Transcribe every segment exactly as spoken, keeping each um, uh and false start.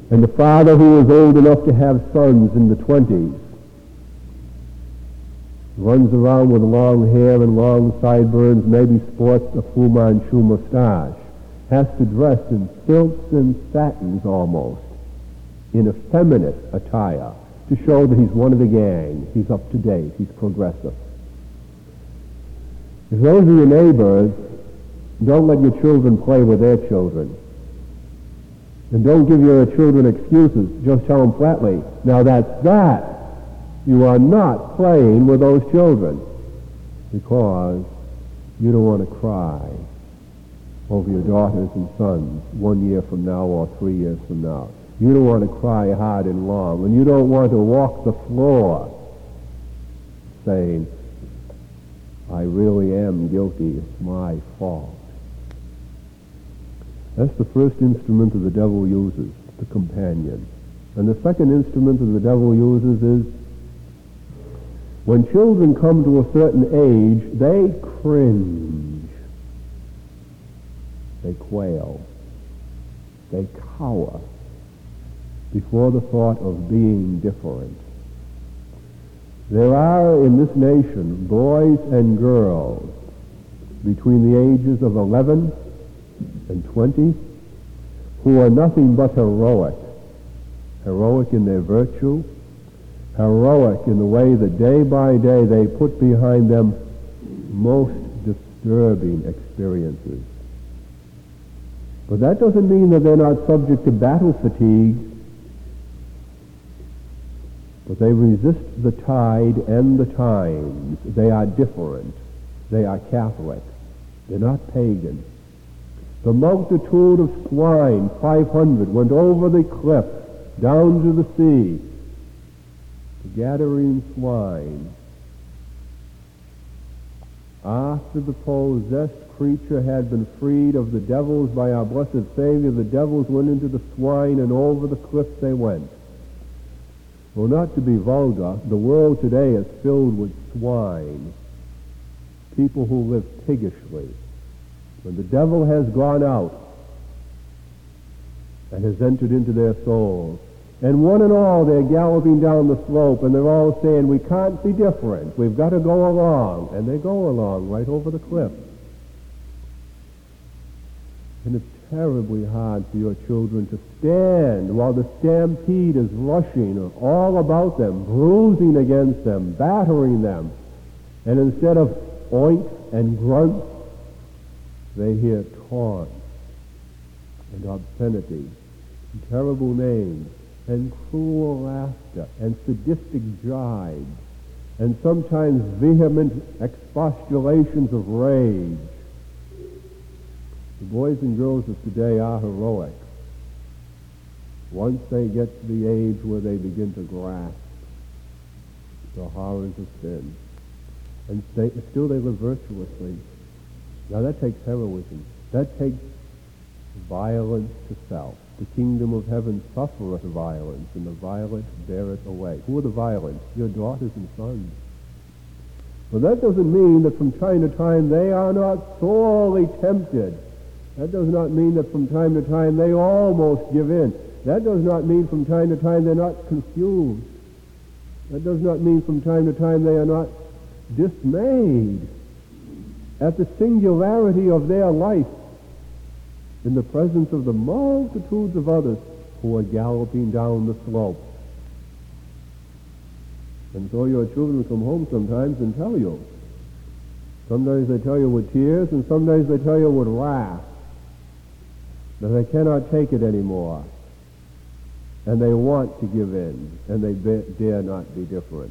And the father who is old enough to have sons in the twenties runs around with long hair and long sideburns, maybe sports a Fu Manchu mustache, has to dress in silks and satins almost, in effeminate attire, to show that he's one of the gang, he's up to date, he's progressive. If those are your neighbors, don't let your children play with their children. And don't give your children excuses. Just tell them flatly, now that's that. You are not playing with those children because you don't want to cry over your daughters and sons one year from now or three years from now. You don't want to cry hard and long, and you don't want to walk the floor saying, I really am guilty, it's my fault. That's the first instrument that the devil uses, the companion. And the second instrument that the devil uses is when children come to a certain age, they cringe. They quail. They cower before the thought of being different. There are in this nation boys and girls between the ages of eleven and twenty who are nothing but heroic. Heroic in their virtue, heroic in the way that day by day they put behind them most disturbing experiences. But that doesn't mean that they're not subject to battle fatigue, but they resist the tide and the times. They are different. They are Catholic. They're not pagan. The multitude of swine, five hundred, went over the cliff down to the sea. The Gadarene swine. After the possessed creature had been freed of the devils by our blessed Savior, the devils went into the swine and over the cliff they went. Well, not to be vulgar, the world today is filled with swine, people who live piggishly. When the devil has gone out and has entered into their souls, and one and all they're galloping down the slope and they're all saying, we can't be different, we've got to go along, and they go along right over the cliff. And it's terribly hard for your children to stand while the stampede is rushing all about them, bruising against them, battering them. And instead of oink and grunt, they hear taunt and obscenity and terrible names and cruel laughter and sadistic jibes and sometimes vehement expostulations of rage. The boys and girls of today are heroic once they get to the age where they begin to grasp the horrors of sin. And they, still they live virtuously. Now that takes heroism. That takes violence to self. The kingdom of heaven suffereth violence, and the violent bear it away. Who are the violent? Your daughters and sons. But that doesn't mean that from time to time they are not sorely tempted. That does not mean that from time to time they almost give in. That does not mean from time to time they're not confused. That does not mean from time to time they are not dismayed at the singularity of their life in the presence of the multitudes of others who are galloping down the slope. And so your children come home sometimes and tell you. Sometimes they tell you with tears, and sometimes they tell you with wrath that they cannot take it anymore, and they want to give in, and they be, dare not be different.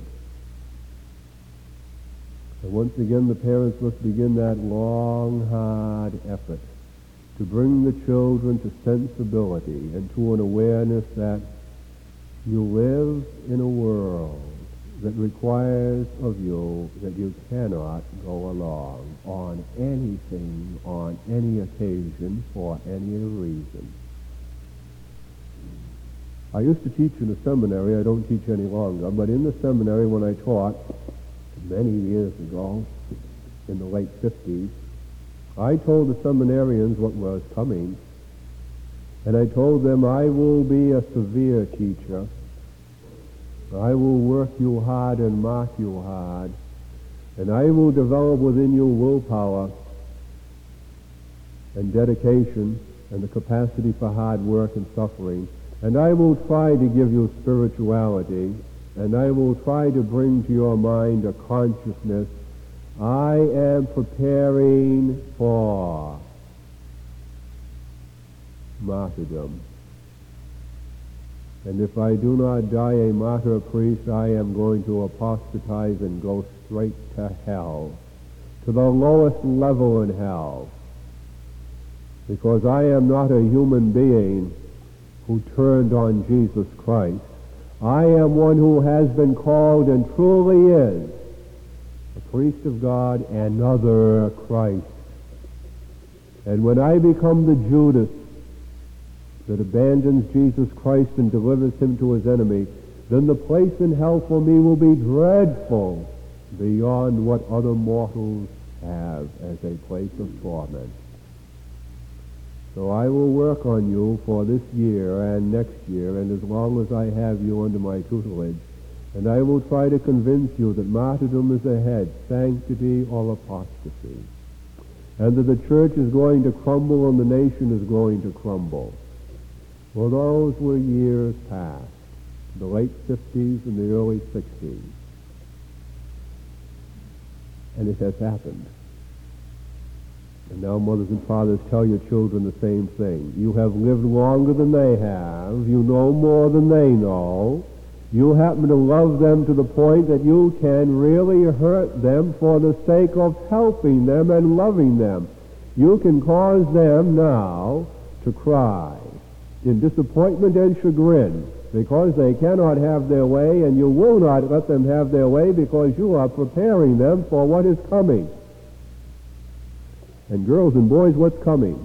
And once again, the parents must begin that long, hard effort to bring the children to sensibility and to an awareness that you live in a world that requires of you that you cannot go along on anything, on any occasion, for any reason. I used to teach in a seminary. I don't teach any longer, but in the seminary when I taught many years ago, in the late fifties, I told the seminarians what was coming, And I told them, I will be a severe teacher. I will work you hard and mark you hard. And I will develop within you willpower and dedication and the capacity for hard work and suffering. And I will try to give you spirituality. And I will try to bring to your mind a consciousness. I am preparing for martyrdom. And if I do not die a martyr priest, I am going to apostatize and go straight to hell, to the lowest level in hell. Because I am not a human being who turned on Jesus Christ. I am one who has been called and truly is a priest of God, another Christ. And when I become the Judas that abandons Jesus Christ and delivers him to his enemy, then the place in hell for me will be dreadful beyond what other mortals have as a place of torment. So I will work on you for this year and next year, and as long as I have you under my tutelage, and I will try to convince you that martyrdom is ahead, sanctity or apostasy, and that the church is going to crumble and the nation is going to crumble. Well, those were years past, the late fifties and the early sixties. And it has happened. And now mothers and fathers, tell your children the same thing. You have lived longer than they have. You know more than they know. You happen to love them to the point that you can really hurt them for the sake of helping them and loving them. You can cause them now to cry in disappointment and chagrin because they cannot have their way, and you will not let them have their way because you are preparing them for what is coming. And girls and boys, what's coming?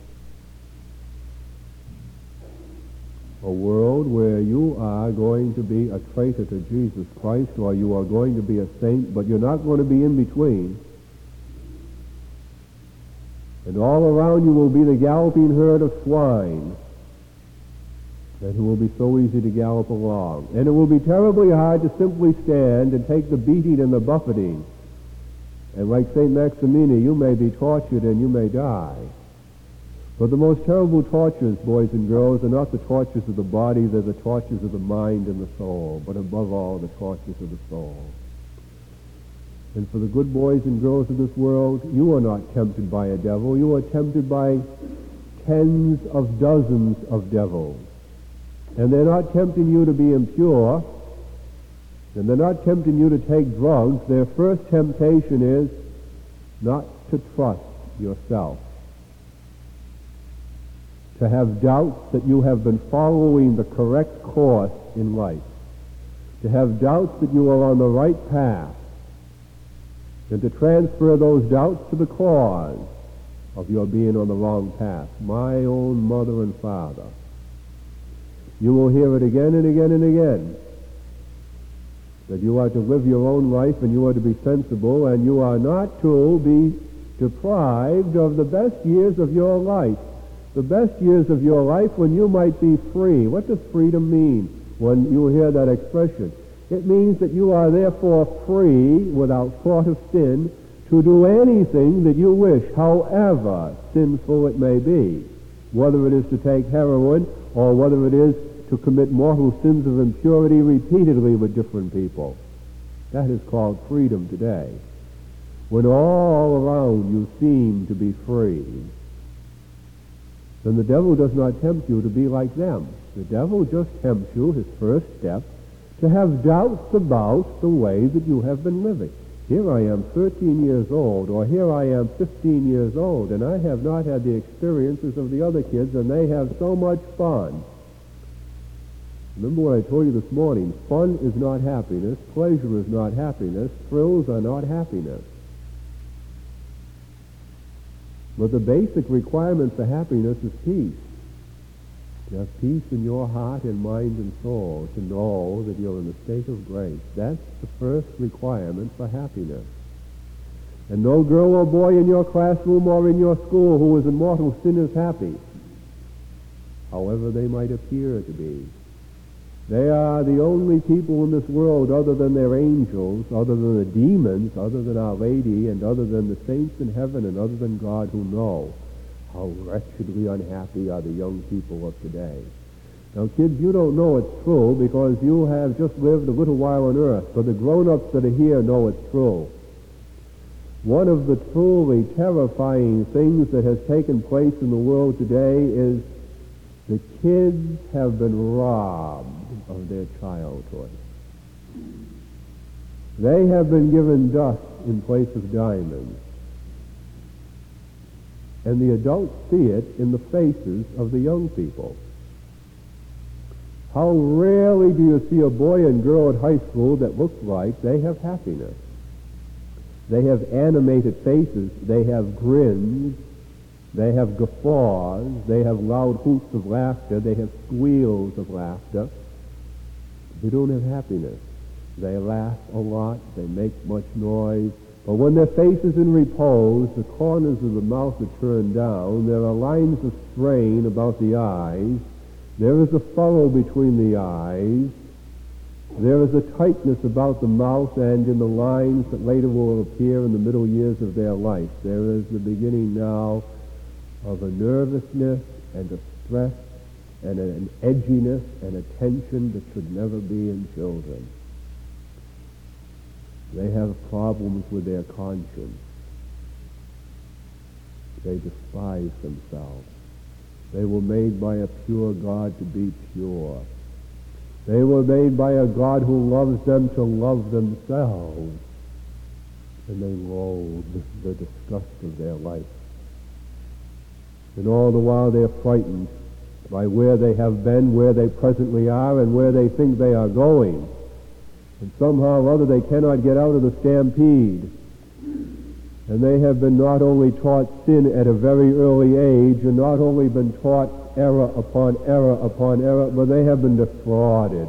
A world where you are going to be a traitor to Jesus Christ, or you are going to be a saint, but you're not going to be in between. And all around you will be the galloping herd of swine, and who will be so easy to gallop along. And it will be terribly hard to simply stand and take the beating and the buffeting. And like Saint Maximina, you may be tortured and you may die. But the most terrible tortures, boys and girls, are not the tortures of the body, they're the tortures of the mind and the soul, but above all, the tortures of the soul. And for the good boys and girls of this world, you are not tempted by a devil, you are tempted by tens of dozens of devils. And they're not tempting you to be impure, and they're not tempting you to take drugs. Their first temptation is not to trust yourself, to have doubts that you have been following the correct course in life, to have doubts that you are on the right path, and to transfer those doubts to the cause of your being on the wrong path, my own mother and father. You will hear it again and again and again, that you are to live your own life and you are to be sensible and you are not to be deprived of the best years of your life. The best years of your life when you might be free. What does freedom mean when you hear that expression? It means that you are therefore free, without thought of sin, to do anything that you wish, however sinful it may be, whether it is to take heroin or whether it is to commit mortal sins of impurity repeatedly with different people. That is called freedom today. When all around you seem to be free, then the devil does not tempt you to be like them. The devil just tempts you, his first step, to have doubts about the way that you have been living. Here I am thirteen years old, or here I am fifteen years old, and I have not had the experiences of the other kids, and they have so much fun. Remember what I told you this morning, fun is not happiness, pleasure is not happiness, thrills are not happiness. But the basic requirement for happiness is peace. To have peace in your heart and mind and soul, to know that you're in a state of grace. That's the first requirement for happiness. And no girl or boy in your classroom or in your school who is in mortal sin is happy. however they might appear to be. They are the only people in this world, other than their angels, other than the demons, other than Our Lady, and other than the saints in heaven, and other than God, who know how wretchedly unhappy are the young people of today. Now, kids, you don't know it's true because you have just lived a little while on earth, but the grown-ups that are here know it's true. One of the truly terrifying things that has taken place in the world today is the kids have been robbed of their childhood. They have been given dust in place of diamonds. And the adults see it in the faces of the young people. How rarely do you see a boy and girl at high school that looks like they have happiness? They have animated faces. They have grins. They have guffaws. They have loud hoots of laughter. They have squeals of laughter. They don't have happiness. They laugh a lot. They make much noise. But when their face is in repose, the corners of the mouth are turned down. There are lines of strain about the eyes. There is a furrow between the eyes. There is a tightness about the mouth and in the lines that later will appear in the middle years of their life. There is the beginning now of a nervousness and a stress and an edginess and a tension that should never be in children. They have problems with their conscience. They despise themselves. They were made by a pure God to be pure. They were made by a God who loves them to love themselves. And they loathe the disgust of their life. And all the while they're frightened by where they have been, where they presently are, and where they think they are going. And somehow or other they cannot get out of the stampede. And they have been not only taught sin at a very early age, and not only been taught error upon error upon error, but they have been defrauded.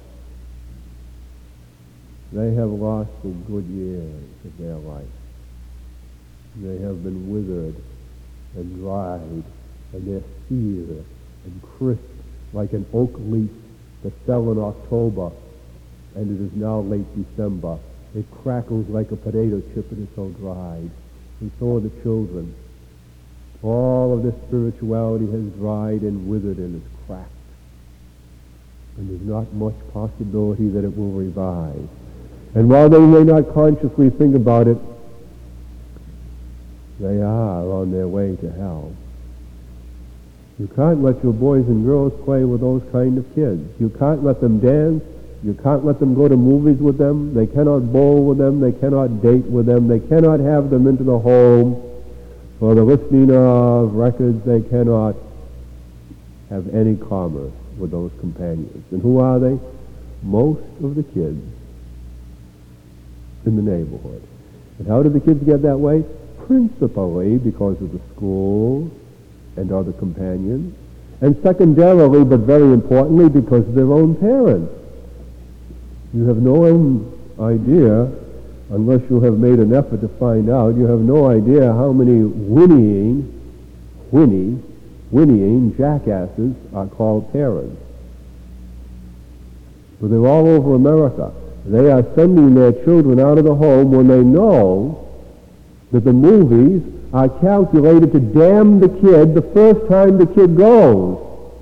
They have lost the good years of their life. They have been withered and dried, and they're sere and crisp like an oak leaf that fell in October, and it is now late December. It crackles like a potato chip, it is so dried. And so are the children. All of this spirituality has dried and withered and is cracked. And there's not much possibility that it will revive. And while they may not consciously think about it, they are on their way to hell. You can't let your boys and girls play with those kind of kids. You can't let them dance. You can't let them go to movies with them. They cannot bowl with them. They cannot date with them. They cannot have them into the home for the listening of records. They cannot have any commerce with those companions. And who are they? Most of the kids in the neighborhood. And how do the kids get that way? Principally because of the school and other companions. And secondarily, but very importantly, because of their own parents. You have no idea, unless you have made an effort to find out, you have no idea how many whinnying, whinny, whinnying jackasses are called parents. But they're all over America. They are sending their children out of the home when they know that the movies are calculated to damn the kid the first time the kid goes.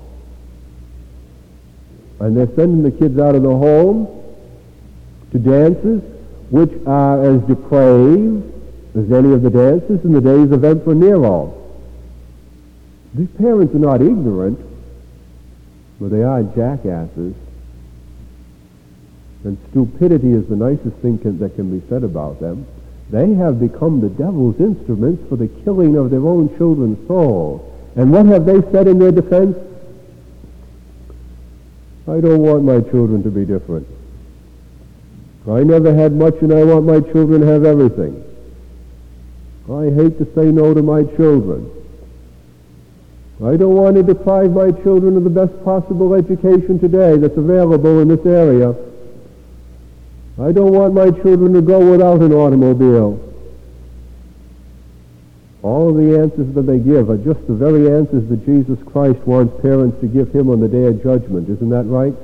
And they're sending the kids out of the home to dances which are as depraved as any of the dances in the days of Emperor Nero. These parents are not ignorant, but they are jackasses. And stupidity is the nicest thing can, that can be said about them. They have become the devil's instruments for the killing of their own children's souls. And what have they said in their defense? I don't want my children to be different. I never had much and I want my children to have everything. I hate to say no to my children. I don't want to deprive my children of the best possible education today that's available in this area. I don't want my children to go without an automobile. All of the answers that they give are just the very answers that Jesus Christ wants parents to give him on the day of judgment. Isn't that right?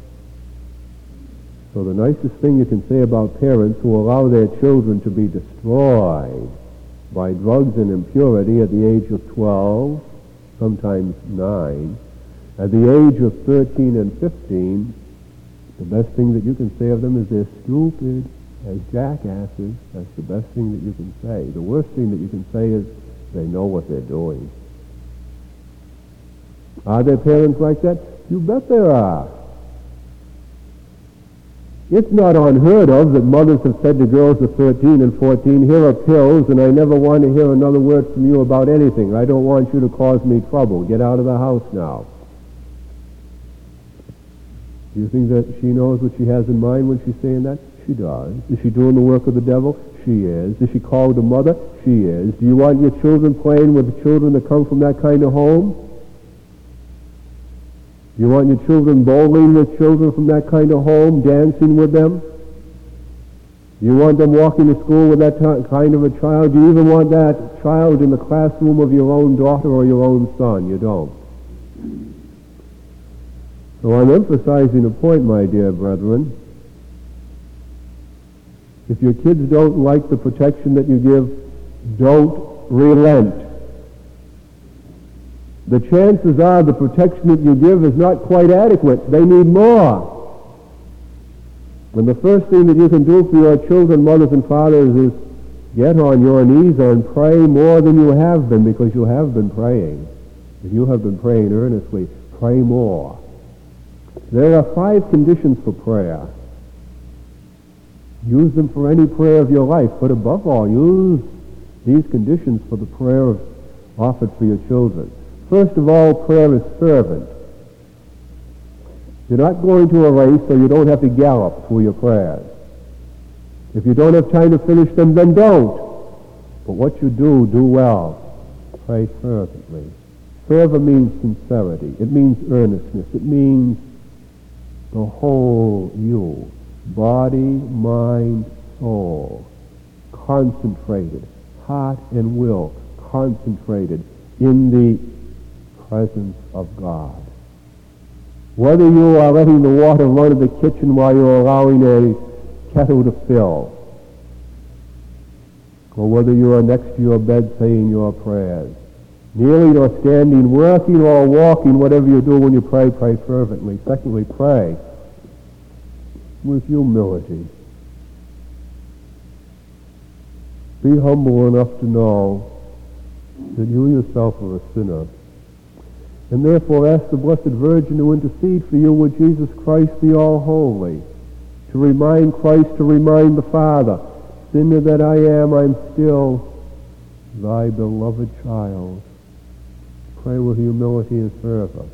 So the nicest thing you can say about parents who allow their children to be destroyed by drugs and impurity at the age of twelve, sometimes nine, at the age of thirteen and fifteen, the best thing that you can say of them is they're stupid as jackasses. That's the best thing that you can say. The worst thing that you can say is they know what they're doing. Are there parents like that? You bet there are. It's not unheard of that mothers have said to girls of thirteen and fourteen, here are pills, and I never want to hear another word from you about anything. I don't want you to cause me trouble. Get out of the house now. Do you think that she knows what she has in mind when she's saying that? She does. Is she doing the work of the devil? She is. Is she called a mother? She is. Do you want your children playing with the children that come from that kind of home? Do you want your children bowling with children from that kind of home, dancing with them? Do you want them walking to school with that t- kind of a child? Do you even want that child in the classroom of your own daughter or your own son? You don't. So I'm emphasizing a point, my dear brethren. If your kids don't like the protection that you give, don't relent. The chances are the protection that you give is not quite adequate. They need more. And the first thing that you can do for your children, mothers and fathers, is get on your knees and pray more than you have been, because you have been praying. If you have been praying earnestly, pray more. There are five conditions for prayer. Use them for any prayer of your life, but above all, use these conditions for the prayer of, offered for your children. First of all, prayer is fervent. You're not going to a race, so you don't have to gallop through your prayers. If you don't have time to finish them, then don't. But what you do, do well. Pray fervently. Fervor means sincerity. It means earnestness. It means the whole you. Body, mind, soul. Concentrated. Heart and will. Concentrated in the presence of God. Whether you are letting the water run in the kitchen while you're allowing a kettle to fill, or whether you are next to your bed saying your prayers, kneeling or standing, working or walking, whatever you do when you pray, pray fervently. Secondly, pray with humility. Be humble enough to know that you yourself are a sinner, and therefore ask the Blessed Virgin to intercede for you with Jesus Christ the All-Holy, to remind Christ, to remind the Father, sinner that I am, I'm still thy beloved child. Pray with humility and fervor.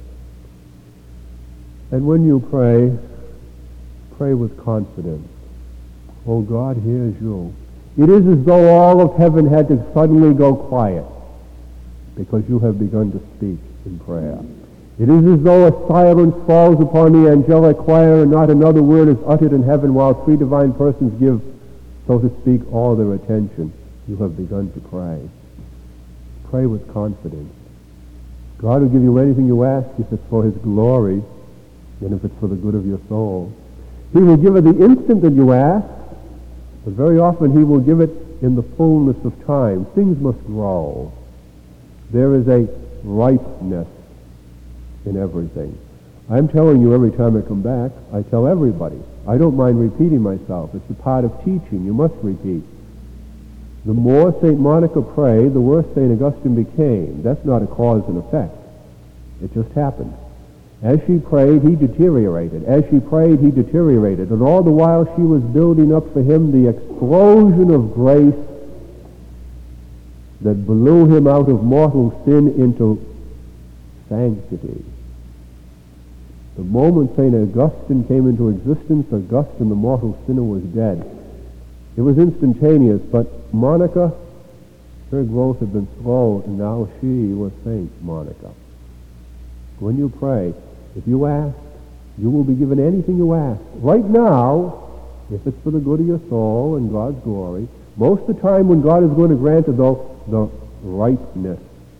And when you pray, pray with confidence. Oh, God hears you. It is as though all of heaven had to suddenly go quiet because you have begun to speak in prayer. It is as though a silence falls upon the angelic choir and not another word is uttered in heaven while three divine persons give, so to speak, all their attention. You have begun to pray. Pray with confidence. God will give you anything you ask if it's for his glory and if it's for the good of your soul. He will give it the instant that you ask, but very often he will give it in the fullness of time. Things must grow. There is a ripeness in everything. I'm telling you every time I come back, I tell everybody. I don't mind repeating myself. It's a part of teaching. You must repeat. The more Saint Monica prayed, the worse Saint Augustine became. That's not a cause and effect. It just happened. As she prayed, he deteriorated. As she prayed, he deteriorated. And all the while she was building up for him the explosion of grace that blew him out of mortal sin into sanctity. The moment Saint Augustine came into existence, Augustine, the mortal sinner, was dead. It was instantaneous, but Monica, her growth had been slow, and now she was Saint Monica. When you pray, if you ask, you will be given anything you ask. Right now, if it's for the good of your soul and God's glory, most of the time when God is going to grant it, though, the ripeness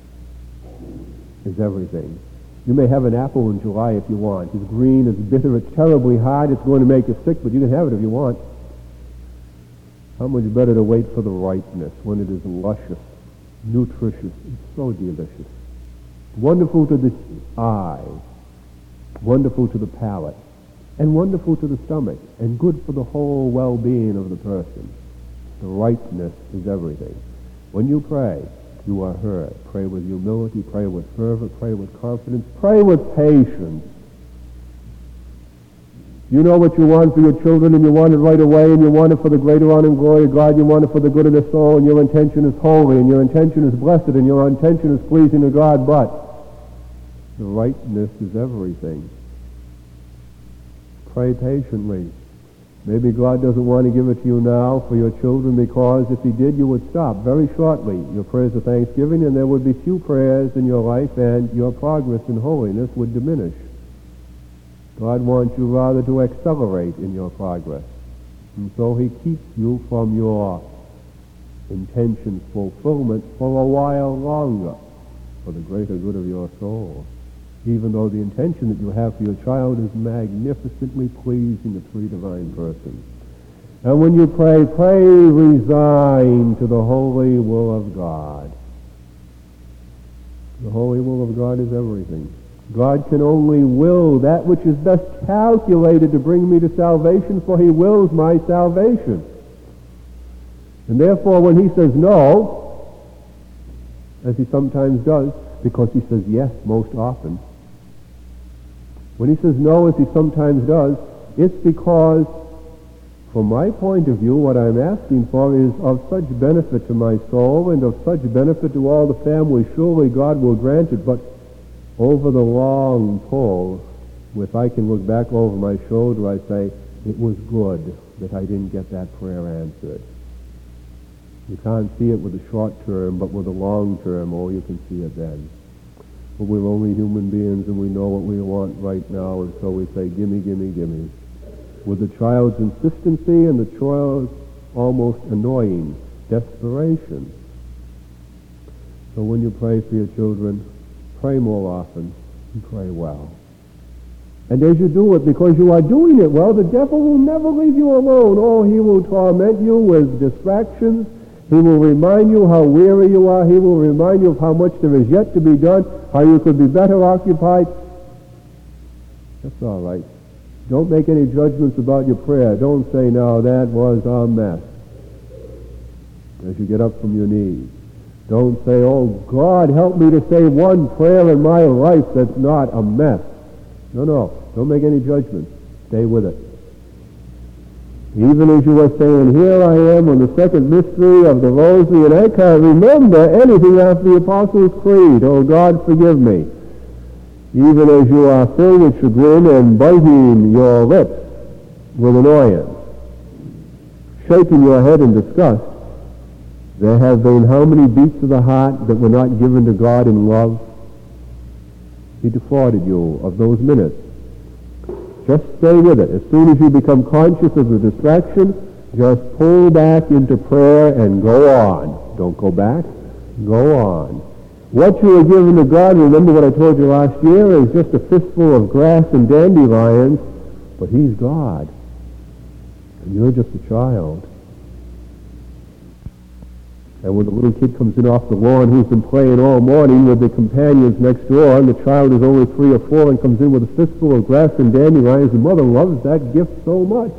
is everything. You may have an apple in July if you want. It's green, it's bitter, it's terribly hard, it's going to make you sick, but you can have it if you want. How much better to wait for the ripeness when it is luscious, nutritious, it's so delicious. Wonderful to the eye, wonderful to the palate, and wonderful to the stomach, and good for the whole well-being of the person. The ripeness is everything. When you pray, you are heard. Pray with humility, pray with fervor, pray with confidence, pray with patience. You know what you want for your children, and you want it right away, and you want it for the greater honor and glory of God, you want it for the good of their soul, and your intention is holy, and your intention is blessed, and your intention is pleasing to God, but the rightness is everything. Pray patiently. Maybe God doesn't want to give it to you now for your children, because if he did, you would stop very shortly your prayers of thanksgiving, and there would be few prayers in your life, and your progress in holiness would diminish. God wants you rather to accelerate in your progress. And so he keeps you from your intention fulfillment for a while longer, for the greater good of your soul, even though the intention that you have for your child is magnificently pleasing to three divine persons. And when you pray, pray resigned to the holy will of God. The holy will of God is everything. God can only will that which is best calculated to bring me to salvation, for he wills my salvation. And therefore, when he says no, as he sometimes does, because he says yes most often, when he says no, as he sometimes does, it's because, from my point of view, what I'm asking for is of such benefit to my soul and of such benefit to all the family. Surely God will grant it, but over the long pull, if I can look back over my shoulder, I say, it was good that I didn't get that prayer answered. You can't see it with the short term, but with the long term, oh, you can see it then. But we're only human beings, and we know what we want right now, and so we say, gimme, gimme, gimme. With the child's insistency and the child's almost annoying desperation. So when you pray for your children, pray more often and pray well. And as you do it, because you are doing it well, the devil will never leave you alone. Oh, he will torment you with distractions. He will remind you how weary you are. He will remind you of how much there is yet to be done, how you could be better occupied. That's all right. Don't make any judgments about your prayer. Don't say, no, that was a mess, as you get up from your knees. Don't say, oh, God, help me to say one prayer in my life that's not a mess. No, no. Don't make any judgments. Stay with it. Even as you were saying, here I am on the second mystery of the Rosary, and I can't remember anything after the Apostles' Creed. Oh, God, forgive me. Even as you are filled with chagrin and biting your lips with annoyance, shaking your head in disgust, there have been how many beats of the heart that were not given to God in love? He defrauded you of those minutes. Just stay with it. As soon as you become conscious of the distraction, just pull back into prayer and go on. Don't go back. Go on. What you are given to God, remember what I told you last year, is just a fistful of grass and dandelions, but he's God. And you're just a child. And when the little kid comes in off the lawn who's been playing all morning with the companions next door, and the child is only three or four and comes in with a fistful of grass and dandelions, the mother loves that gift so much.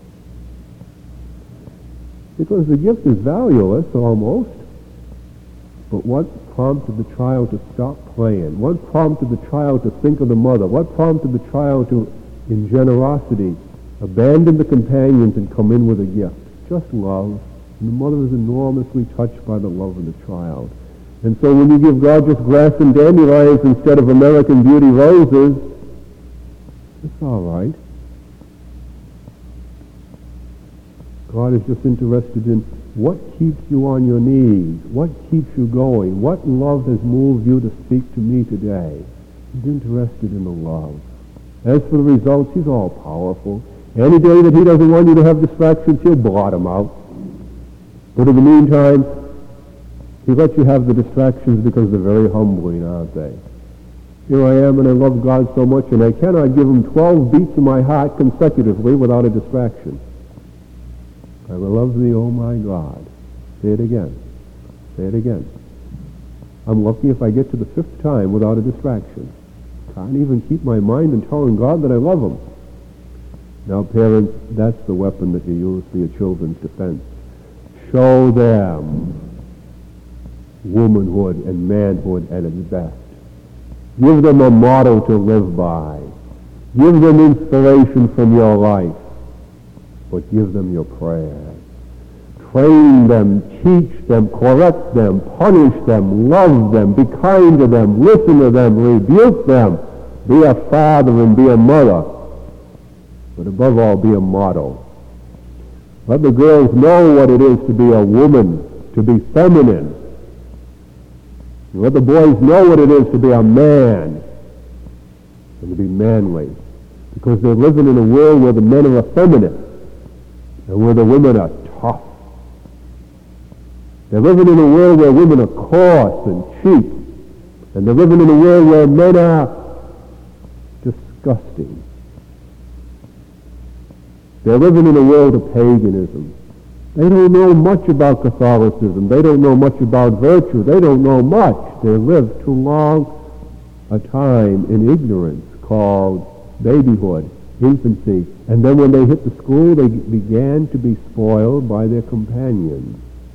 Because the gift is valueless, almost. But what prompted the child to stop playing? What prompted the child to think of the mother? What prompted the child to, in generosity, abandon the companions and come in with a gift? Just love. And the mother is enormously touched by the love of the child. And so when you give God just grass and dandelions instead of American Beauty roses, it's all right. God is just interested in what keeps you on your knees, what keeps you going, what love has moved you to speak to me today. He's interested in the love. As for the results, he's all powerful. Any day that he doesn't want you to have distractions, he'll blot them out. But in the meantime, He lets you have the distractions because they're very humbling, aren't they? Here I am and I love God so much and I cannot give him twelve beats in my heart consecutively without a distraction. I will love thee, oh my God. Say it again. Say it again. I'm lucky if I get to the fifth time without a distraction. Can't even keep my mind in telling God that I love him. Now, parents, that's the weapon that you use for your children's defense. Show them womanhood and manhood at its best. Give them a motto to live by. Give them inspiration from your life. But give them your prayers. Train them, teach them, correct them, punish them, love them, be kind to them, listen to them, rebuke them. Be a father and be a mother. But above all, be a model. Let the girls know what it is to be a woman, to be feminine. Let the boys know what it is to be a man and to be manly. Because they're living in a world where the men are effeminate and where the women are tough. They're living in a world where women are coarse and cheap. And they're living in a world where men are disgusting. They're living in a world of paganism. They don't know much about Catholicism. They don't know much about virtue. They don't know much. They lived too long a time in ignorance called babyhood, infancy. And then when they hit the school, they began to be spoiled by their companions.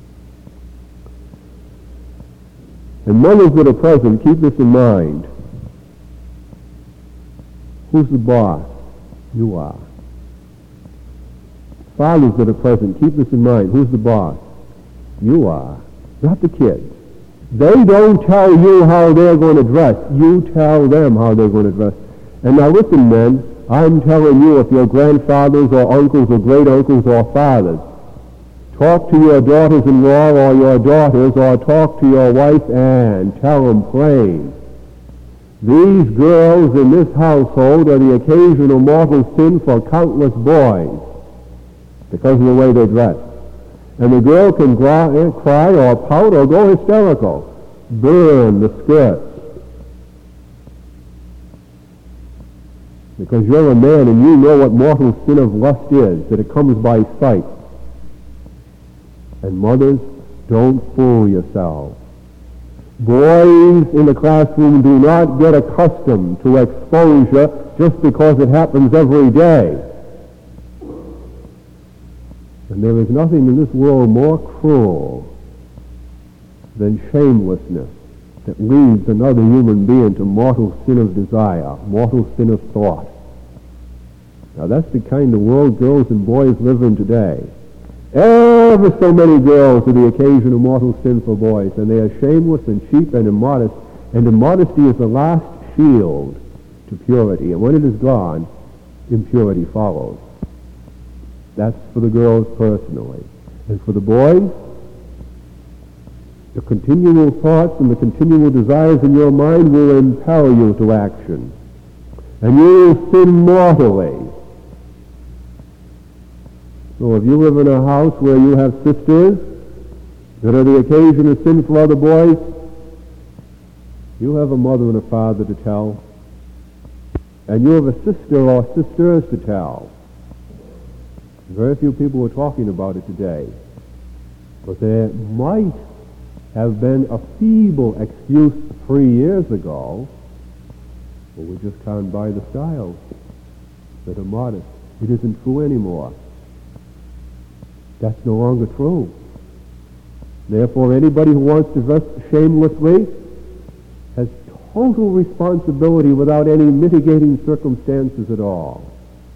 And mothers that are present, keep this in mind. Who's the boss? You are. Fathers that are present, keep this in mind. Who's the boss? You are. Not the kids. They don't tell you how they're going to dress. You tell them how they're going to dress. And now listen, men, I'm telling you, if your grandfathers or uncles or great-uncles or fathers, talk to your daughters-in-law or your daughters, or talk to your wife and tell them plain. These girls in this household are the occasional mortal sin for countless boys because of the way they dress. And the girl can cry or pout or go hysterical. Burn the skirts. Because you're a man and you know what mortal sin of lust is, that it comes by sight. And mothers, don't fool yourselves. Boys in the classroom do not get accustomed to exposure just because it happens every day. And there is nothing in this world more cruel than shamelessness that leads another human being to mortal sin of desire, mortal sin of thought. Now that's the kind of world girls and boys live in today. Ever so many girls are the occasion of mortal sin for boys, and they are shameless and cheap and immodest, and immodesty is the last shield to purity, and when it is gone, impurity follows. That's for the girls personally. And for the boys, the continual thoughts and the continual desires in your mind will impel you to action. And you will sin mortally. So if you live in a house where you have sisters that are the occasion of sin for other boys, you have a mother and a father to tell. And you have a sister or sisters to tell. Very few people are talking about it today. But there might have been a feeble excuse three years ago, but we just can't buy the styles that are modest. It isn't true anymore. That's no longer true. Therefore, anybody who wants to dress shamelessly has total responsibility without any mitigating circumstances at all.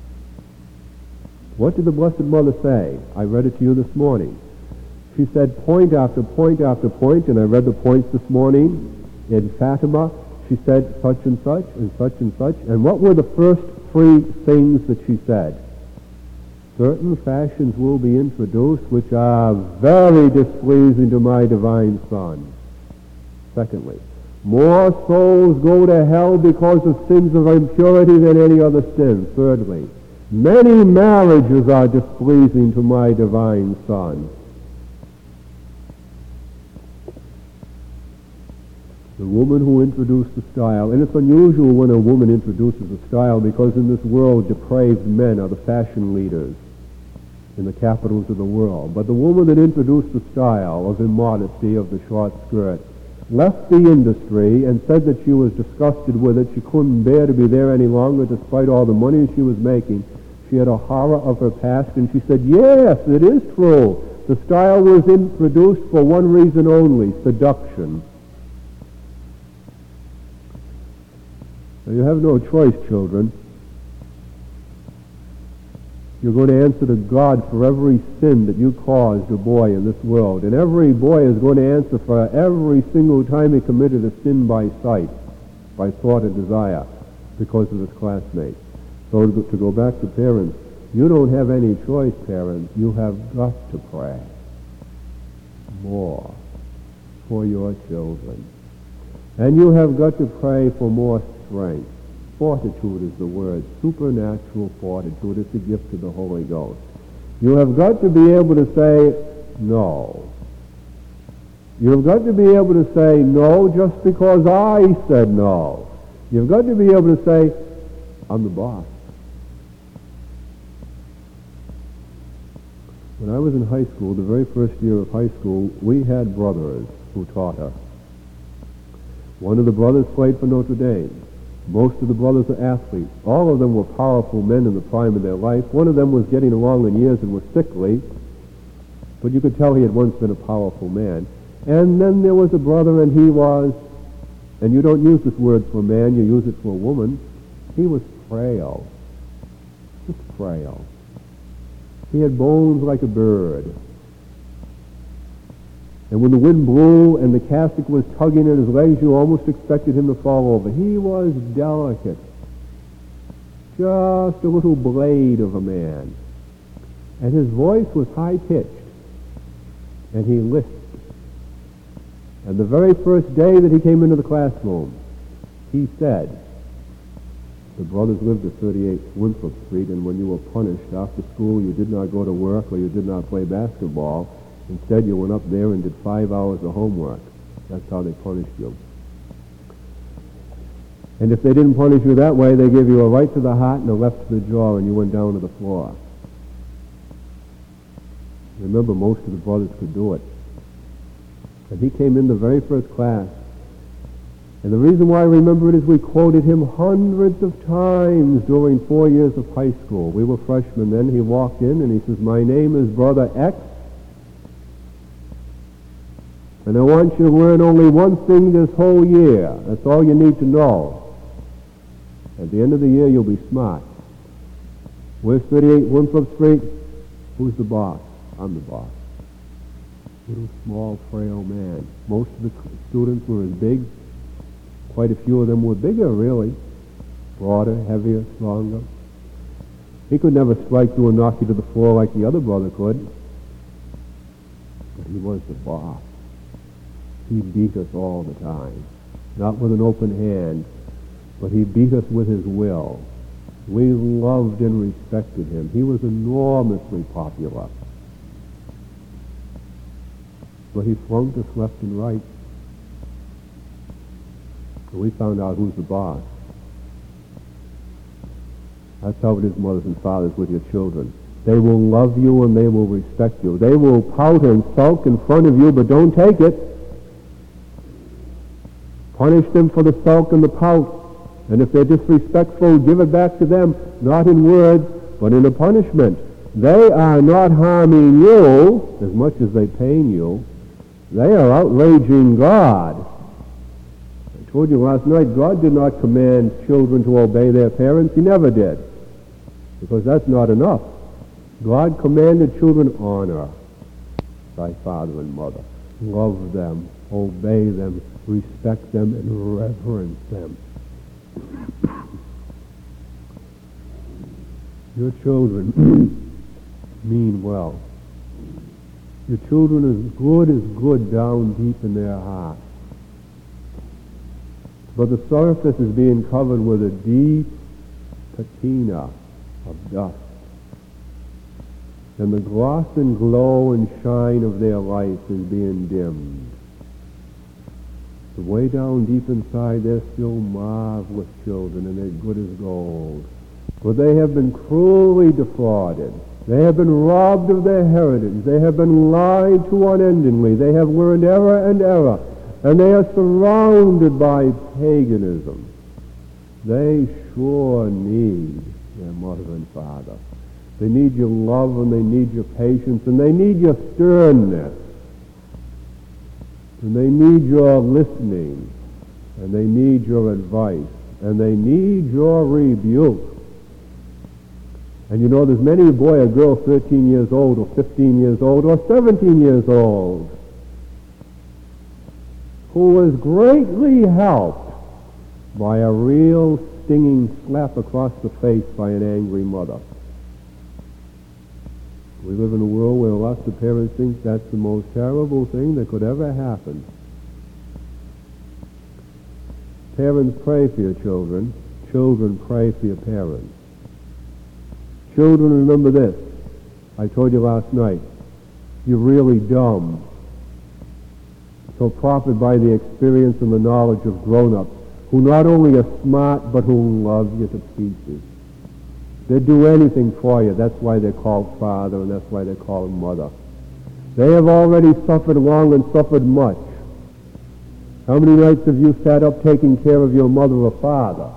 What did the Blessed Mother say? I read it to you this morning. She said point after point after point, and I read the points this morning in Fatima. She said such and such and such and such. And what were the first three things that she said? Certain fashions will be introduced which are very displeasing to my divine Son. Secondly, more souls go to hell because of sins of impurity than any other sin. Thirdly, many marriages are displeasing to my divine Son. The woman who introduced the style, and it's unusual when a woman introduces a style because in this world depraved men are the fashion leaders in the capitals of the world. But the woman that introduced the style of immodesty, of the short skirt, left the industry and said that she was disgusted with it. She couldn't bear to be there any longer despite all the money she was making. She had a horror of her past, and she said, yes, it is true. The style was introduced for one reason only, seduction. Now, you have no choice, children. You're going to answer to God for every sin that you caused a boy in this world. And every boy is going to answer for every single time he committed a sin by sight, by thought and desire, because of his classmates. So to go, to go back to parents, you don't have any choice, parents. You have got to pray more for your children. And you have got to pray for more strength. Fortitude is the word. Supernatural fortitude. It's a gift of the Holy Ghost. You have got to be able to say no. You have got to be able to say no just because I said no. You've got to be able to say, I'm the boss. When I was in high school, the very first year of high school, we had brothers who taught us. One of the brothers played for Notre Dame. Most of the brothers are athletes. All of them were powerful men in the prime of their life. One of them was getting along in years and was sickly, but you could tell he had once been a powerful man. And then there was a brother, and he was, and you don't use this word for a man, you use it for a woman, he was frail. Just frail. He had bones like a bird. And when the wind blew and the cassock was tugging at his legs, you almost expected him to fall over. He was delicate. Just a little blade of a man. And his voice was high-pitched. And he lisped. And the very first day that he came into the classroom, he said, the brothers lived at thirty-eight Winthrop Street, and when you were punished after school, you did not go to work or you did not play basketball. Instead, you went up there and did five hours of homework. That's how they punished you. And if they didn't punish you that way, they gave you a right to the heart and a left to the jaw, and you went down to the floor. Remember, most of the brothers could do it. And he came in the very first class. And the reason why I remember it is we quoted him hundreds of times during four years of high school. We were freshmen then. He walked in and he says, my name is Brother X. And I want you to learn only one thing this whole year. That's all you need to know. At the end of the year, you'll be smart. Where's thirty-eight Winthrop Street? Who's the boss? I'm the boss. Little, small, frail man. Most of the students were as big. Quite a few of them were bigger, really. Broader, heavier, stronger. He could never strike you and knock you to the floor like the other brother could. But he was the boss. He beat us all the time. Not with an open hand, but he beat us with his will. We loved and respected him. He was enormously popular. But he flunked us left and right. And we found out who's the boss. That's how it is, mothers and fathers, with your children. They will love you and they will respect you. They will pout and sulk in front of you, but don't take it. Punish them for the sulk and the pout. And if they're disrespectful, give it back to them, not in words, but in a punishment. They are not harming you as much as they pain you. They are outraging God. I told you last night, God did not command children to obey their parents. He never did. Because that's not enough. God commanded children, honor thy father and mother. Love them, obey them, respect them, and reverence them. Your children mean well. Your children is good as good down deep in their heart. But the surface is being covered with a deep patina of dust. And the gloss and glow and shine of their life is being dimmed. But way down deep inside, they're still marvelous children, and they're good as gold. For they have been cruelly defrauded. They have been robbed of their heritage. They have been lied to unendingly. They have learned error and error. And they are surrounded by paganism. They sure need their mother and father. They need your love, and they need your patience, and they need your sternness. And they need your listening, and they need your advice, and they need your rebuke. And you know, there's many a boy or girl thirteen years old, or fifteen years old, or seventeen years old, who was greatly helped by a real stinging slap across the face by an angry mother. We live in a world where lots of parents think that's the most terrible thing that could ever happen. Parents pray for your children. Children pray for your parents. Children, remember this. I told you last night. You're really dumb. So profit by the experience and the knowledge of grown-ups who not only are smart but who love you to pieces. They'd do anything for you. That's why they're called father, and that's why they're called mother. They have already suffered long and suffered much. How many nights have you sat up taking care of your mother or father?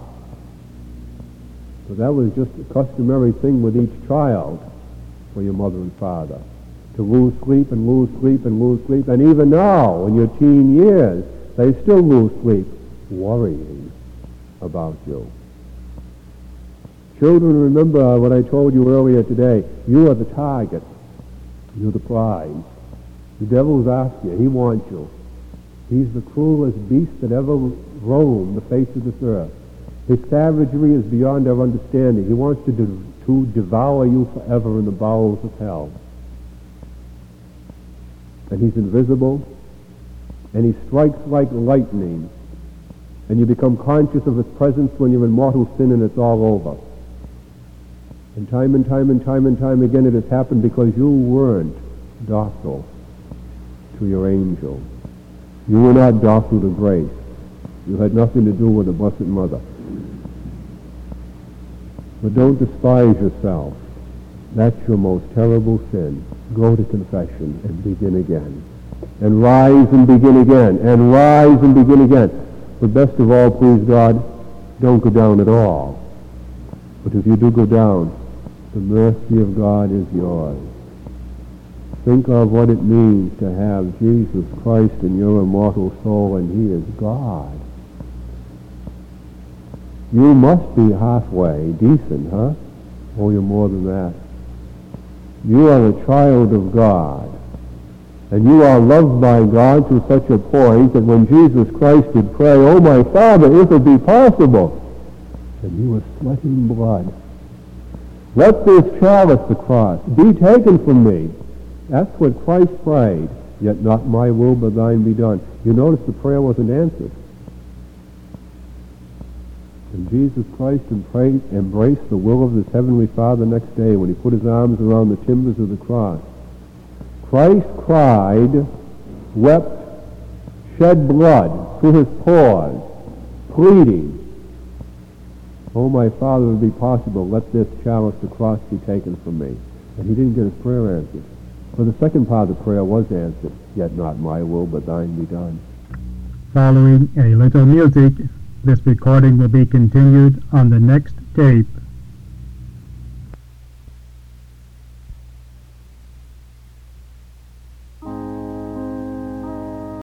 So that was just a customary thing with each child for your mother and father. To lose sleep and lose sleep and lose sleep. And even now, in your teen years, they still lose sleep, worrying about you. Children, remember what I told you earlier today. You are the target. You're the prize. The devil's after you. He wants you. He's the cruelest beast that ever roamed the face of this earth. His savagery is beyond our understanding. He wants to, de- to devour you forever in the bowels of hell. And he's invisible, and he strikes like lightning, and you become conscious of his presence when you're in mortal sin and it's all over. And time and time and time and time again it has happened because you weren't docile to your angel. You were not docile to grace. You had nothing to do with the Blessed Mother. But don't despise yourself. That's your most terrible sin. Go to confession and begin again. And rise and begin again. And rise and begin again. But best of all, please God, don't go down at all. But if you do go down, the mercy of God is yours. Think of what it means to have Jesus Christ in your immortal soul, and he is God. You must be halfway decent, huh? Oh, you're more than that. You are a child of God. And you are loved by God to such a point that when Jesus Christ would pray, "Oh, my Father, if it be possible," and he was sweating blood. "Let this chalice, the cross, be taken from me." That's what Christ prayed. "Yet not my will, but thine be done." You notice the prayer wasn't answered. And Jesus Christ embraced the will of his heavenly Father next day when he put his arms around the timbers of the cross. Christ cried, wept, shed blood through his pores, pleading, "Oh, my Father, if it be possible, let this chalice, the cross, be taken from me." And he didn't get his prayer answered. But the second part of the prayer was answered. "Yet not my will, but thine be done." Following a little music, this recording will be continued on the next tape.